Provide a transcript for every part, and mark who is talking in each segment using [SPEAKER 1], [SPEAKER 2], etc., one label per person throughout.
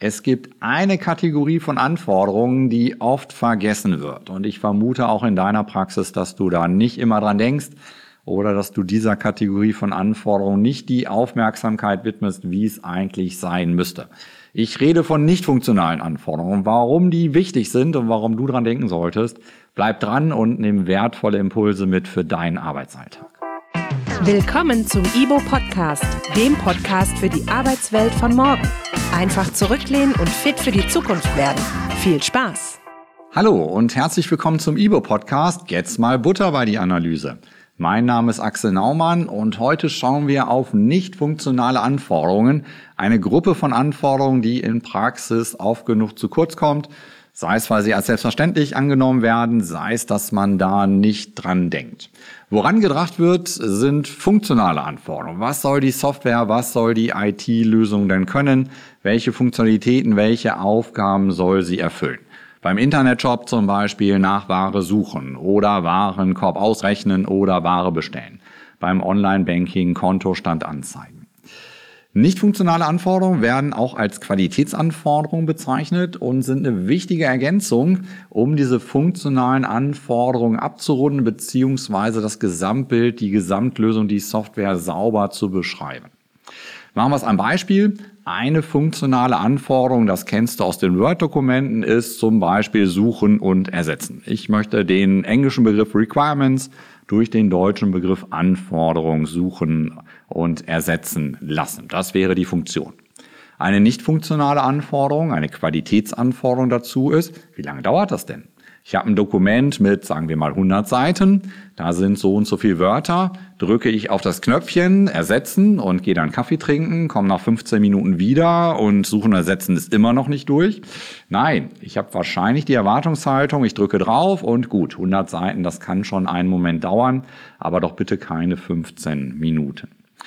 [SPEAKER 1] Es gibt eine Kategorie von Anforderungen, die oft vergessen wird. Und ich vermute auch in deiner Praxis, dass du da nicht immer dran denkst oder dass du dieser Kategorie von Anforderungen nicht die Aufmerksamkeit widmest, wie es eigentlich sein müsste. Ich rede von nicht funktionalen Anforderungen. Warum die wichtig sind und warum du dran denken solltest, bleib dran und nimm wertvolle Impulse mit für deinen Arbeitsalltag.
[SPEAKER 2] Willkommen zum IBO-Podcast, dem Podcast für die Arbeitswelt von morgen. Einfach zurücklehnen und fit für die Zukunft werden. Viel Spaß!
[SPEAKER 1] Hallo und herzlich willkommen zum IBO-Podcast. Jetzt mal Butter bei die Analyse. Mein Name ist Axel Naumann und heute schauen wir auf nicht funktionale Anforderungen. Eine Gruppe von Anforderungen, die in Praxis oft genug zu kurz kommt. Sei es, weil sie als selbstverständlich angenommen werden, sei es, dass man da nicht dran denkt. Woran gedacht wird, sind funktionale Anforderungen. Was soll die Software, was soll die IT-Lösung denn können? Welche Funktionalitäten, welche Aufgaben soll sie erfüllen? Beim Internetshop zum Beispiel nach Ware suchen oder Warenkorb ausrechnen oder Ware bestellen. Beim Online-Banking Kontostand anzeigen. Nicht funktionale Anforderungen werden auch als Qualitätsanforderungen bezeichnet und sind eine wichtige Ergänzung, um diese funktionalen Anforderungen abzurunden bzw. das Gesamtbild, die Gesamtlösung, die Software sauber zu beschreiben. Machen wir es am Beispiel. Eine funktionale Anforderung, das kennst du aus den Word-Dokumenten, ist zum Beispiel Suchen und Ersetzen. Ich möchte den englischen Begriff Requirements durch den deutschen Begriff Anforderung suchen und ersetzen lassen. Das wäre die Funktion. Eine nicht funktionale Anforderung, eine Qualitätsanforderung dazu ist, wie lange dauert das denn? Ich habe ein Dokument mit, sagen wir mal, 100 Seiten, da sind so und so viele Wörter, drücke ich auf das Knöpfchen Ersetzen und gehe dann Kaffee trinken, komme nach 15 Minuten wieder und Suchen und Ersetzen ist immer noch nicht durch. Nein, ich habe wahrscheinlich die Erwartungshaltung, ich drücke drauf und gut, 100 Seiten, das kann schon einen Moment dauern, aber doch bitte keine 15 Minuten.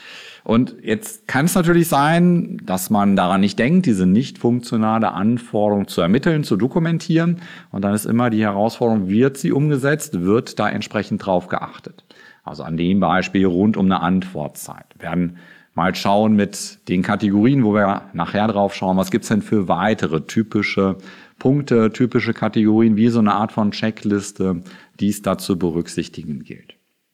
[SPEAKER 1] Und jetzt kann es natürlich sein, dass man daran nicht denkt, diese nicht funktionale Anforderung zu ermitteln, zu dokumentieren. Und dann ist immer die Herausforderung, wird sie umgesetzt, wird da entsprechend drauf geachtet. Also an dem Beispiel rund um eine Antwortzeit. Wir werden mal schauen mit den Kategorien, wo wir nachher drauf schauen, was gibt's denn für weitere typische Punkte, typische Kategorien, wie so eine Art von Checkliste, die es da zu berücksichtigen gilt.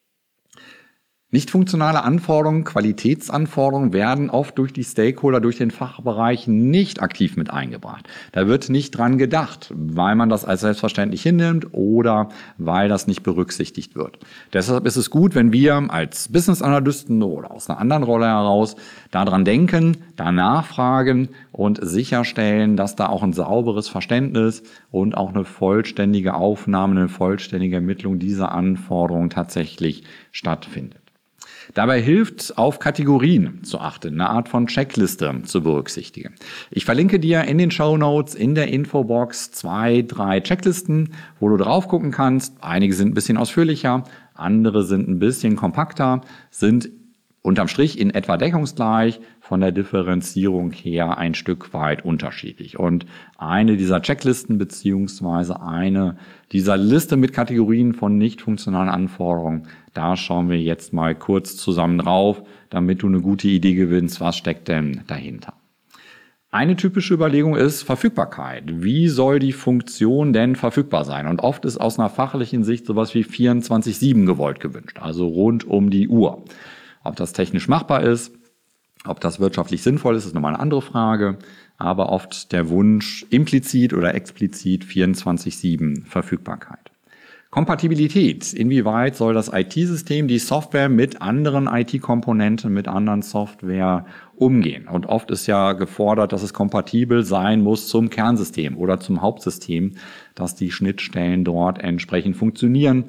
[SPEAKER 1] Nicht funktionale Anforderungen, Qualitätsanforderungen werden oft durch die Stakeholder, durch den Fachbereich nicht aktiv mit eingebracht. Da wird nicht dran gedacht, weil man das als selbstverständlich hinnimmt oder weil das nicht berücksichtigt wird. Deshalb ist es gut, wenn wir als Business Analysten oder aus einer anderen Rolle heraus daran denken, da nachfragen und sicherstellen, dass da auch ein sauberes Verständnis und auch eine vollständige Aufnahme, eine vollständige Ermittlung dieser Anforderungen tatsächlich stattfindet. Dabei hilft, auf Kategorien zu achten, eine Art von Checkliste zu berücksichtigen. Ich verlinke dir in den Shownotes, in der Infobox 2, 3 Checklisten, wo du drauf gucken kannst. Einige sind ein bisschen ausführlicher, andere sind ein bisschen kompakter, sind unterm Strich in etwa deckungsgleich, von der Differenzierung her ein Stück weit unterschiedlich. Und eine dieser Checklisten beziehungsweise eine dieser Liste mit Kategorien von nicht funktionalen Anforderungen, da schauen wir jetzt mal kurz zusammen drauf, damit du eine gute Idee gewinnst, was steckt denn dahinter. Eine typische Überlegung ist Verfügbarkeit. Wie soll die Funktion denn verfügbar sein? Und oft ist aus einer fachlichen Sicht sowas wie 24/7 gewollt gewünscht, also rund um die Uhr. Ob das technisch machbar ist, ob das wirtschaftlich sinnvoll ist nochmal eine andere Frage. Aber oft der Wunsch implizit oder explizit 24/7 Verfügbarkeit. Kompatibilität. Inwieweit soll das IT-System, die Software mit anderen IT-Komponenten, mit anderen Software umgehen? Und oft ist ja gefordert, dass es kompatibel sein muss zum Kernsystem oder zum Hauptsystem, dass die Schnittstellen dort entsprechend funktionieren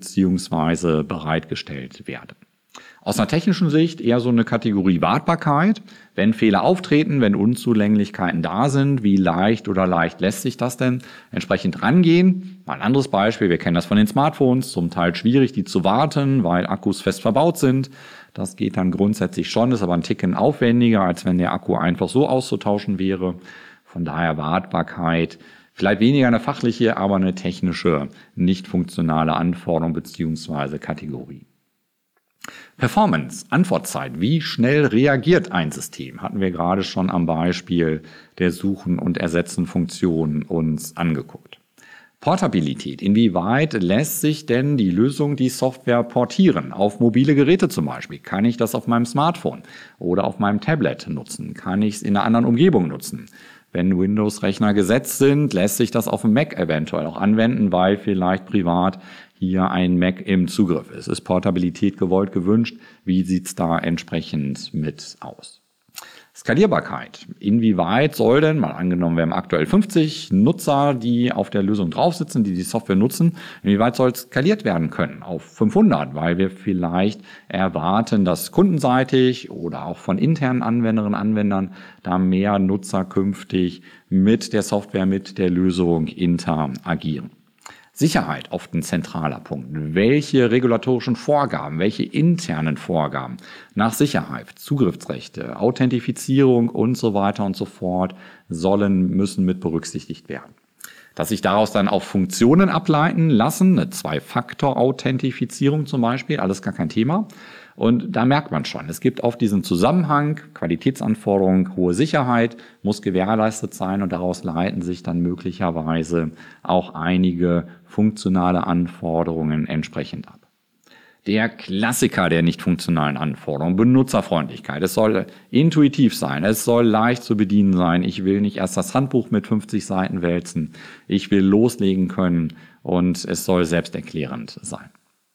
[SPEAKER 1] bzw. bereitgestellt werden. Aus einer technischen Sicht eher so eine Kategorie Wartbarkeit. Wenn Fehler auftreten, wenn Unzulänglichkeiten da sind, wie leicht oder leicht lässt sich das denn entsprechend rangehen? Mal ein anderes Beispiel, wir kennen das von den Smartphones, zum Teil schwierig, die zu warten, weil Akkus fest verbaut sind. Das geht dann grundsätzlich schon, ist aber ein Ticken aufwendiger, als wenn der Akku einfach so auszutauschen wäre. Von daher Wartbarkeit, vielleicht weniger eine fachliche, aber eine technische, nicht funktionale Anforderung bzw. Kategorie. Performance, Antwortzeit. Wie schnell reagiert ein System? Hatten wir gerade schon am Beispiel der Suchen- und Ersetzen-Funktion uns angeguckt. Portabilität. Inwieweit lässt sich denn die Lösung, die Software portieren? Auf mobile Geräte zum Beispiel. Kann ich das auf meinem Smartphone oder auf meinem Tablet nutzen? Kann ich es in einer anderen Umgebung nutzen? Wenn Windows-Rechner gesetzt sind, lässt sich das auf dem Mac eventuell auch anwenden, weil vielleicht privat hier ein Mac im Zugriff ist. Ist Portabilität gewollt, gewünscht? Wie sieht's da entsprechend mit aus? Skalierbarkeit. Inwieweit soll denn, mal angenommen, wir haben aktuell 50 Nutzer, die auf der Lösung drauf sitzen, die Software nutzen, inwieweit soll es skaliert werden können auf 500, weil wir vielleicht erwarten, dass kundenseitig oder auch von internen Anwenderinnen und Anwendern da mehr Nutzer künftig mit der Software, mit der Lösung interagieren. Sicherheit, oft ein zentraler Punkt. Welche regulatorischen Vorgaben, welche internen Vorgaben nach Sicherheit, Zugriffsrechte, Authentifizierung und so weiter und so fort müssen mit berücksichtigt werden. Dass sich daraus dann auch Funktionen ableiten lassen, eine Zwei-Faktor-Authentifizierung zum Beispiel, alles gar kein Thema. Und da merkt man schon, es gibt oft diesen Zusammenhang, Qualitätsanforderungen, hohe Sicherheit muss gewährleistet sein und daraus leiten sich dann möglicherweise auch einige funktionale Anforderungen entsprechend ab. Der Klassiker der nicht funktionalen Anforderungen, Benutzerfreundlichkeit. Es soll intuitiv sein, es soll leicht zu bedienen sein. Ich will nicht erst das Handbuch mit 50 Seiten wälzen. Ich will loslegen können und es soll selbsterklärend sein.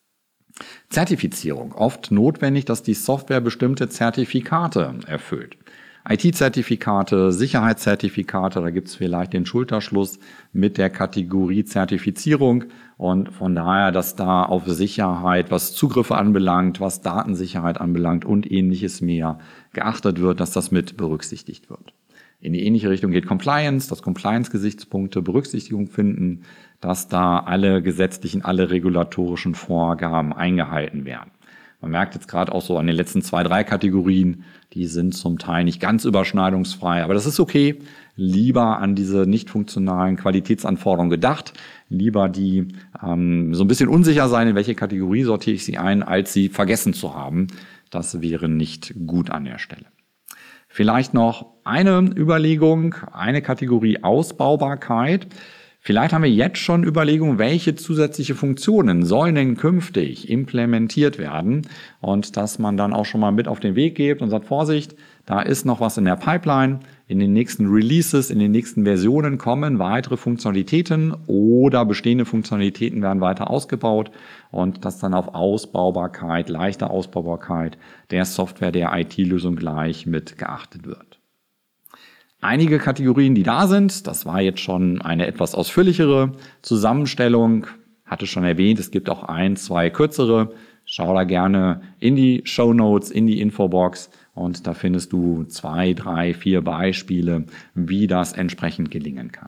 [SPEAKER 1] Zertifizierung. Oft notwendig, dass die Software bestimmte Zertifikate erfüllt. IT-Zertifikate, Sicherheitszertifikate, da gibt es vielleicht den Schulterschluss mit der Kategorie Zertifizierung und von daher, dass da auf Sicherheit, was Zugriffe anbelangt, was Datensicherheit anbelangt und ähnliches mehr geachtet wird, dass das mit berücksichtigt wird. In die ähnliche Richtung geht Compliance, dass Compliance-Gesichtspunkte Berücksichtigung finden, dass da alle gesetzlichen, alle regulatorischen Vorgaben eingehalten werden. Man merkt jetzt gerade auch so an den letzten 2, 3 Kategorien, die sind zum Teil nicht ganz überschneidungsfrei, aber das ist okay. Lieber an diese nicht funktionalen Qualitätsanforderungen gedacht, lieber die so ein bisschen unsicher sein, in welche Kategorie sortiere ich sie ein, als sie vergessen zu haben. Das wäre nicht gut an der Stelle. Vielleicht noch eine Überlegung, eine Kategorie Ausbaubarkeit. Vielleicht haben wir jetzt schon Überlegungen, welche zusätzliche Funktionen sollen denn künftig implementiert werden und dass man dann auch schon mal mit auf den Weg gibt und sagt, Vorsicht, da ist noch was in der Pipeline. In den nächsten Releases, in den nächsten Versionen kommen weitere Funktionalitäten oder bestehende Funktionalitäten werden weiter ausgebaut und dass dann auf Ausbaubarkeit, leichte Ausbaubarkeit der Software, der IT-Lösung gleich mit geachtet wird. Einige Kategorien, die da sind, das war jetzt schon eine etwas ausführlichere Zusammenstellung, hatte schon erwähnt, es gibt auch 1, 2 kürzere. Schau da gerne in die Shownotes, in die Infobox und da findest du 2, 3, 4 Beispiele, wie das entsprechend gelingen kann.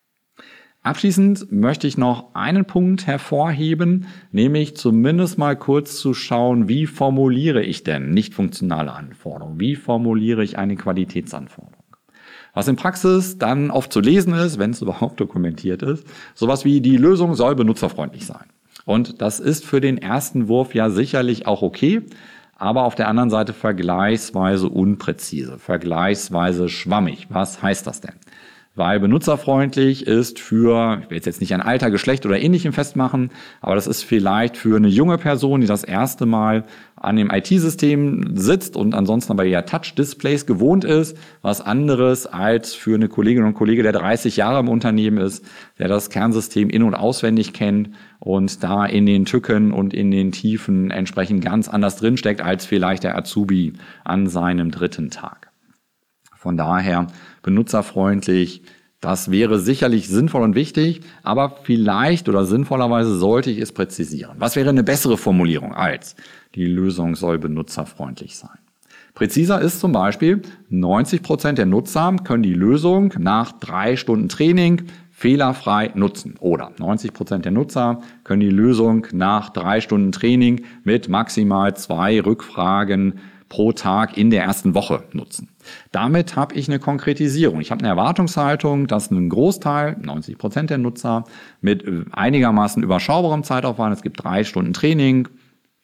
[SPEAKER 1] Abschließend möchte ich noch einen Punkt hervorheben, nämlich zumindest mal kurz zu schauen, wie formuliere ich denn nicht funktionale Anforderungen, wie formuliere ich eine Qualitätsanforderung. Was in Praxis dann oft zu lesen ist, wenn es überhaupt dokumentiert ist, sowas wie die Lösung soll benutzerfreundlich sein. Und das ist für den ersten Wurf ja sicherlich auch okay, aber auf der anderen Seite vergleichsweise unpräzise, vergleichsweise schwammig. Was heißt das denn? Weil benutzerfreundlich ist für, ich will jetzt nicht an Alter, Geschlecht oder Ähnlichem festmachen, aber das ist vielleicht für eine junge Person, die das erste Mal an dem IT-System sitzt und ansonsten aber eher Touch-Displays gewohnt ist, was anderes als für eine Kollegin und Kollege, der 30 Jahre im Unternehmen ist, der das Kernsystem in- und auswendig kennt und da in den Tücken und in den Tiefen entsprechend ganz anders drinsteckt als vielleicht der Azubi an seinem 3. Tag. Von daher benutzerfreundlich, das wäre sicherlich sinnvoll und wichtig, aber vielleicht oder sinnvollerweise sollte ich es präzisieren. Was wäre eine bessere Formulierung als die Lösung soll benutzerfreundlich sein? Präziser ist zum Beispiel, 90% der Nutzer können die Lösung nach 3 Stunden Training fehlerfrei nutzen. Oder 90% der Nutzer können die Lösung nach 3 Stunden Training mit maximal 2 Rückfragen pro Tag in der ersten Woche nutzen. Damit habe ich eine Konkretisierung. Ich habe eine Erwartungshaltung, dass ein Großteil, 90% der Nutzer, mit einigermaßen überschaubarem Zeitaufwand, es gibt 3 Stunden Training,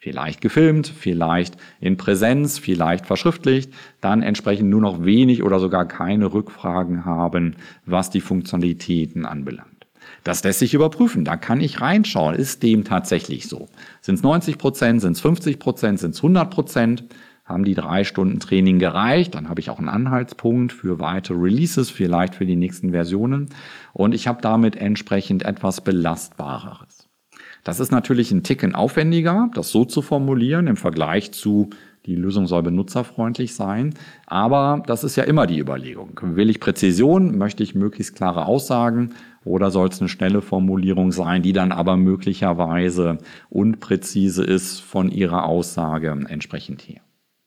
[SPEAKER 1] vielleicht gefilmt, vielleicht in Präsenz, vielleicht verschriftlicht, dann entsprechend nur noch wenig oder sogar keine Rückfragen haben, was die Funktionalitäten anbelangt. Das lässt sich überprüfen, da kann ich reinschauen, ist dem tatsächlich so? Sind es 90%, sind es 50%, sind es 100%? Haben die 3 Stunden Training gereicht? Dann habe ich auch einen Anhaltspunkt für weitere Releases, vielleicht für die nächsten Versionen. Und ich habe damit entsprechend etwas Belastbareres. Das ist natürlich ein Ticken aufwendiger, das so zu formulieren im Vergleich zu, die Lösung soll benutzerfreundlich sein. Aber das ist ja immer die Überlegung. Will ich Präzision? Möchte ich möglichst klare Aussagen? Oder soll es eine schnelle Formulierung sein, die dann aber möglicherweise unpräzise ist von ihrer Aussage entsprechend her?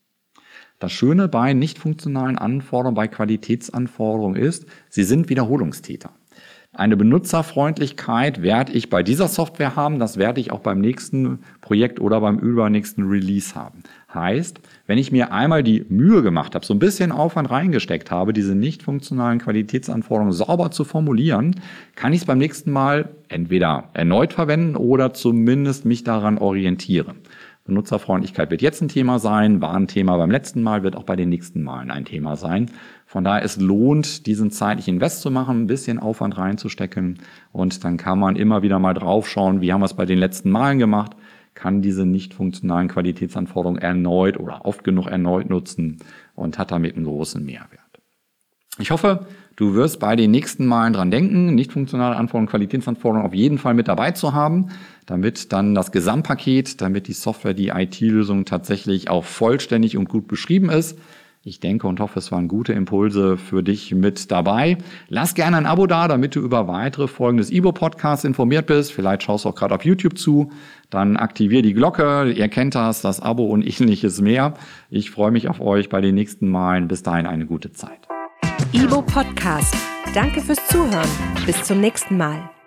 [SPEAKER 1] Das Schöne bei nicht funktionalen Anforderungen, bei Qualitätsanforderungen ist, sie sind Wiederholungstäter. Eine Benutzerfreundlichkeit werde ich bei dieser Software haben, das werde ich auch beim nächsten Projekt oder beim übernächsten Release haben. Heißt, wenn ich mir einmal die Mühe gemacht habe, so ein bisschen Aufwand reingesteckt habe, diese nicht funktionalen Qualitätsanforderungen sauber zu formulieren, kann ich es beim nächsten Mal entweder erneut verwenden oder zumindest mich daran orientieren. Benutzerfreundlichkeit wird jetzt ein Thema sein, war ein Thema beim letzten Mal, wird auch bei den nächsten Malen ein Thema sein. Von daher, es lohnt, diesen zeitlichen Invest zu machen, ein bisschen Aufwand reinzustecken und dann kann man immer wieder mal drauf schauen, wie haben wir es bei den letzten Malen gemacht, kann diese nicht funktionalen Qualitätsanforderungen erneut oder oft genug erneut nutzen und hat damit einen großen Mehrwert. Ich hoffe, du wirst bei den nächsten Malen dran denken, nicht funktionale Anforderungen, Qualitätsanforderungen auf jeden Fall mit dabei zu haben, damit dann das Gesamtpaket, damit die Software, die IT-Lösung tatsächlich auch vollständig und gut beschrieben ist. Ich denke und hoffe, es waren gute Impulse für dich mit dabei. Lass gerne ein Abo da, damit du über weitere Folgen des IBO-Podcasts informiert bist. Vielleicht schaust du auch gerade auf YouTube zu. Dann aktiviere die Glocke. Ihr kennt das Abo und ähnliches mehr. Ich freue mich auf euch bei den nächsten Malen. Bis dahin eine gute Zeit.
[SPEAKER 2] IBO Podcast. Danke fürs Zuhören. Bis zum nächsten Mal.